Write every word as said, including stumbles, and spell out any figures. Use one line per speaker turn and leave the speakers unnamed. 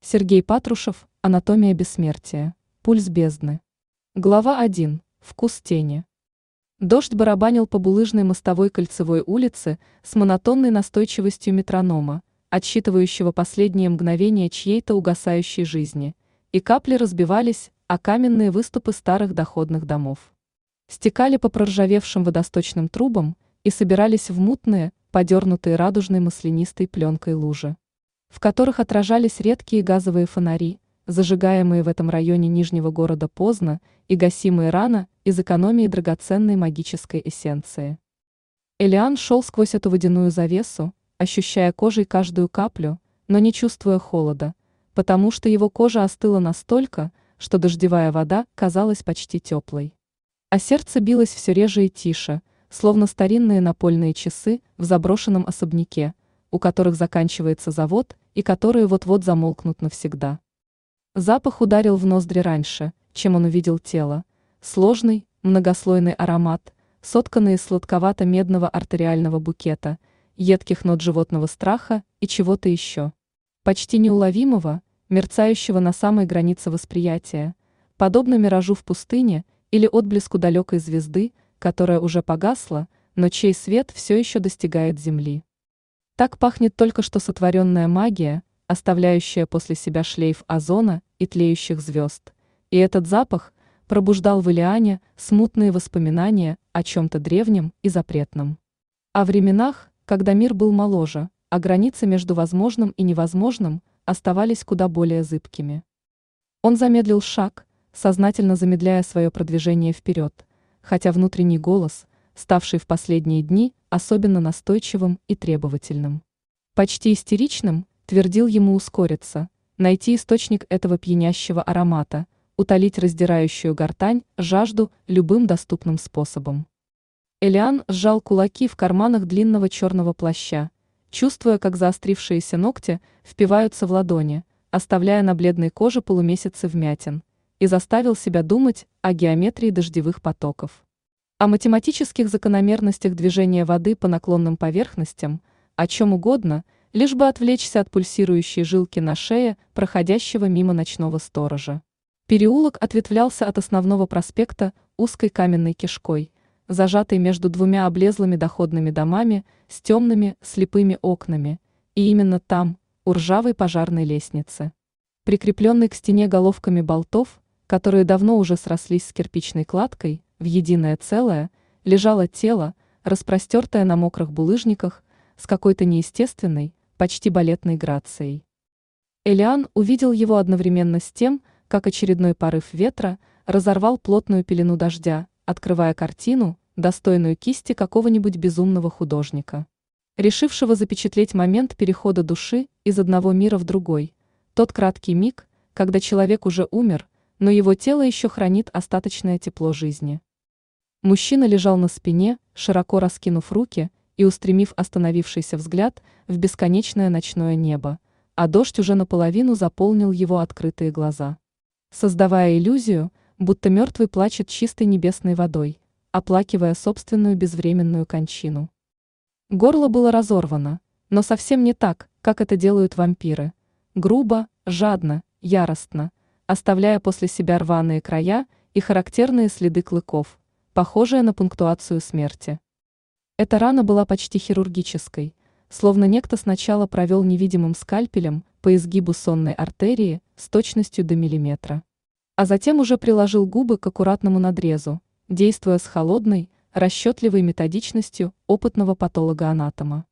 Сергей Патрушев, «Анатомия бессмертия. Пульс бездны». Глава один. Вкус тени. Дождь барабанил по булыжной мостовой Кольцевой улицы с монотонной настойчивостью метронома, отсчитывающего последние мгновения чьей-то угасающей жизни, и капли разбивались о каменные выступы старых доходных домов. Стекали по проржавевшим водосточным трубам и собирались в мутные, подернутые радужной маслянистой пленкой лужи, в которых отражались редкие газовые фонари, зажигаемые в этом районе Нижнего города поздно и гасимые рано из экономии драгоценной магической эссенции. Элиан шел сквозь эту водяную завесу, ощущая кожей каждую каплю, но не чувствуя холода, потому что его кожа остыла настолько, что дождевая вода казалась почти теплой. А сердце билось все реже и тише, словно старинные напольные часы в заброшенном особняке, у которых заканчивается завод и которые вот-вот замолкнут навсегда. Запах ударил в ноздри раньше, чем он увидел тело. Сложный, многослойный аромат, сотканный из сладковато-медного артериального букета, едких нот животного страха и чего-то еще. Почти неуловимого, мерцающего на самой границе восприятия, подобно миражу в пустыне или отблеску далекой звезды, которая уже погасла, но чей свет все еще достигает земли. Так пахнет только что сотворенная магия, оставляющая после себя шлейф озона и тлеющих звезд, и этот запах пробуждал в Элиане смутные воспоминания о чем-то древнем и запретном. О временах, когда мир был моложе, а границы между возможным и невозможным оставались куда более зыбкими. Он замедлил шаг, сознательно замедляя свое продвижение вперед, хотя внутренний голос, ставший в последние дни особенно настойчивым и требовательным, почти истеричным, твердил ему ускориться, найти источник этого пьянящего аромата, утолить раздирающую гортань жажду любым доступным способом. Элиан сжал кулаки в карманах длинного черного плаща, чувствуя, как заострившиеся ногти впиваются в ладони, оставляя на бледной коже полумесяцы вмятин, и заставил себя думать о геометрии дождевых потоков, о математических закономерностях движения воды по наклонным поверхностям, о чем угодно, лишь бы отвлечься от пульсирующей жилки на шее проходящего мимо ночного сторожа. Переулок ответвлялся от основного проспекта узкой каменной кишкой, зажатой между двумя облезлыми доходными домами с темными слепыми окнами, и именно там, у ржавой пожарной лестницы, прикрепленной к стене головками болтов, которые давно уже срослись с кирпичной кладкой, в единое целое, лежало тело, распростертое на мокрых булыжниках, с какой-то неестественной, почти балетной грацией. Элиан увидел его одновременно с тем, как очередной порыв ветра разорвал плотную пелену дождя, открывая картину, достойную кисти какого-нибудь безумного художника, решившего запечатлеть момент перехода души из одного мира в другой, тот краткий миг, когда человек уже умер, но его тело еще хранит остаточное тепло жизни. Мужчина лежал на спине, широко раскинув руки и устремив остановившийся взгляд в бесконечное ночное небо, а дождь уже наполовину заполнил его открытые глаза, создавая иллюзию, будто мертвый плачет чистой небесной водой, оплакивая собственную безвременную кончину. Горло было разорвано, но совсем не так, как это делают вампиры, грубо, жадно, яростно, оставляя после себя рваные края и характерные следы клыков, похожие на пунктуацию смерти. Эта рана была почти хирургической, словно некто сначала провел невидимым скальпелем по изгибу сонной артерии с точностью до миллиметра, а затем уже приложил губы к аккуратному надрезу, действуя с холодной, расчетливой методичностью опытного патолога-анатома.